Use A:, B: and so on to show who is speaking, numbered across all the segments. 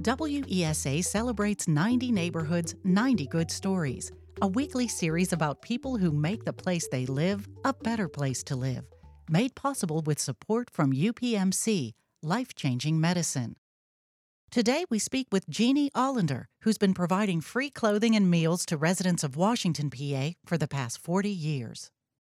A: WESA celebrates 90 neighborhoods, 90 good stories, a weekly series about people who make the place they live a better place to live. Made possible with support from UPMC, Life-Changing Medicine. Today we speak with Jeannie Allender, who's been providing free clothing and meals to residents of Washington, PA for the past 40 years.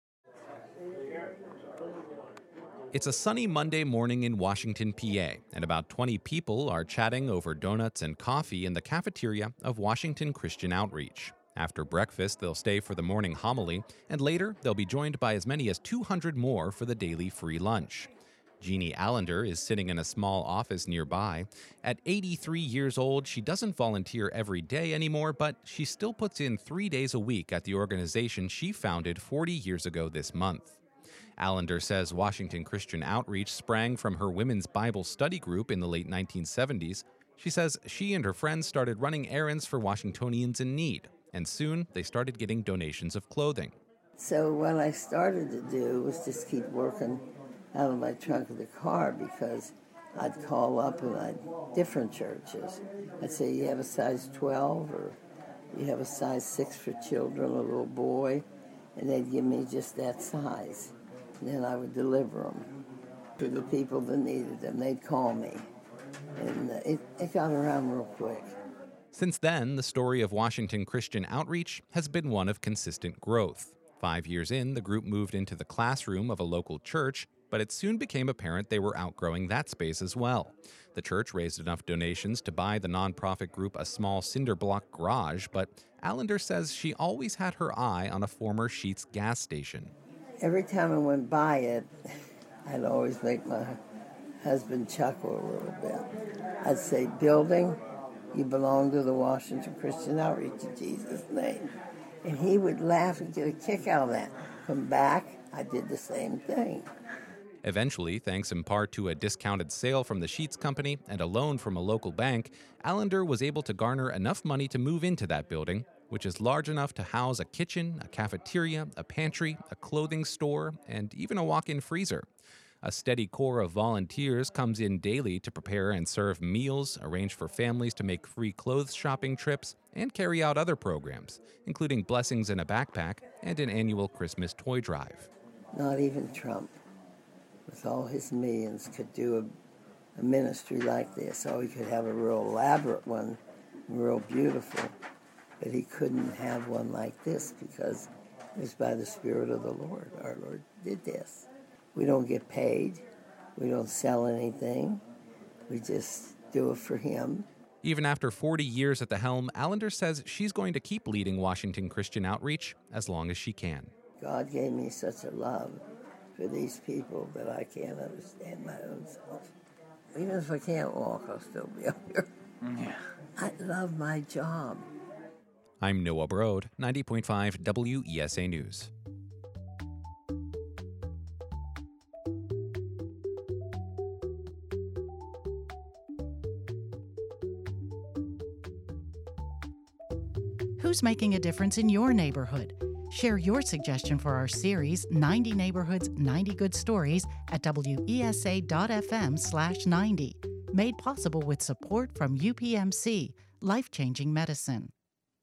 B: It's a sunny Monday morning in Washington, PA, and about 20 people are chatting over donuts and coffee in the cafeteria of Washington Christian Outreach. After breakfast, they'll stay for the morning homily, and later they'll be joined by as many as 200 more for the daily free lunch. Jeannie Allender is sitting in a small office nearby. At 83 years old, she doesn't volunteer every day anymore, but she still puts in 3 days a week at the organization she founded 40 years ago this month. Allender says Washington Christian Outreach sprang from her women's Bible study group in the late 1970s. She says she and her friends started running errands for Washingtonians in need, and soon they started getting donations of clothing.
C: So what I started to do was just keep working out of my trunk of the car, because I'd call up and different churches. I'd say, you have a size 12 or you have a size 6 for children, a little boy, and they'd give me just that size. And then I would deliver them to the people that needed them. They'd call me, and it got around real quick.
B: Since then, the story of Washington Christian Outreach has been one of consistent growth. 5 years in, the group moved into the classroom of a local church, but it soon became apparent they were outgrowing that space as well. The church raised enough donations to buy the nonprofit group a small cinder block garage, but Allender says she always had her eye on a former Sheetz gas station.
C: Every time I went by it, I'd always make my husband chuckle a little bit. I'd say, building, you belong to the Washington Christian Outreach in Jesus' name. And he would laugh and get a kick out of that. Come back, I did the same thing.
B: Eventually, thanks in part to a discounted sale from the Sheetz company and a loan from a local bank, Allender was able to garner enough money to move into that building, which is large enough to house a kitchen, a cafeteria, a pantry, a clothing store, and even a walk-in freezer. A steady core of volunteers comes in daily to prepare and serve meals, arrange for families to make free clothes shopping trips, and carry out other programs, including blessings in a backpack and an annual Christmas toy drive.
C: Not even Trump, with all his millions, could do a ministry like this. Oh, he could have a real elaborate one, real beautiful, but he couldn't have one like this because it was by the Spirit of the Lord. Our Lord did this. We don't get paid. We don't sell anything. We just do it for Him.
B: Even after 40 years at the helm, Allender says she's going to keep leading Washington Christian Outreach as long as she can.
C: God gave me such a love for these people that I can't understand my own self. Even if I can't walk, I'll still be up here. Yeah. I love my job.
B: I'm Noah Brode, 90.5 WESA News.
A: Who's making a difference in your neighborhood? Share your suggestion for our series, 90 Neighborhoods, 90 Good Stories, at wesa.fm/90. Made possible with support from UPMC, Life-Changing Medicine.